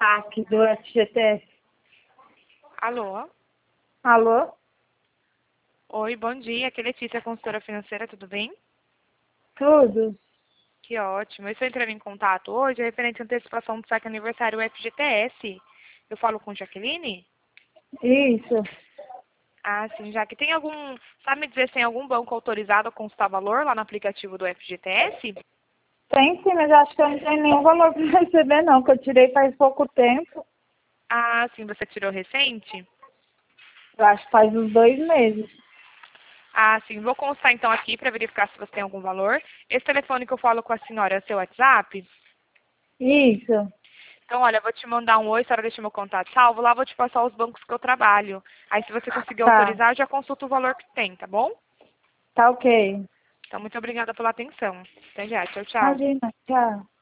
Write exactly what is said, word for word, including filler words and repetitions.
saque do F G T S. Alô? Alô? Oi, bom dia. Aqui é Letícia, consultora financeira, tudo bem? Tudo? Que ótimo. Eu estou entrando em contato hoje referente à antecipação do saque aniversário F G T S. Eu falo com Jaqueline? Isso. Ah, sim, Jaque. Tem algum... Sabe me dizer se tem algum banco autorizado a consultar valor lá no aplicativo do F G T S? Tem sim, mas acho que eu não tenho nenhum valor para receber não, que eu tirei faz pouco tempo. Ah, sim, você tirou recente? Eu acho que faz uns dois meses. Ah, sim. Vou constar então aqui para verificar se você tem algum valor. Esse telefone que eu falo com a senhora é o seu WhatsApp? Isso. Então, olha, eu vou te mandar um oi, a senhora deixa meu contato salvo. Lá eu vou te passar os bancos que eu trabalho. Aí, se você conseguir Tá. autorizar, eu já consulto o valor que tem, tá bom? Tá ok. Então, muito obrigada pela atenção. Até já. Tchau, tchau. Imagina. Tchau.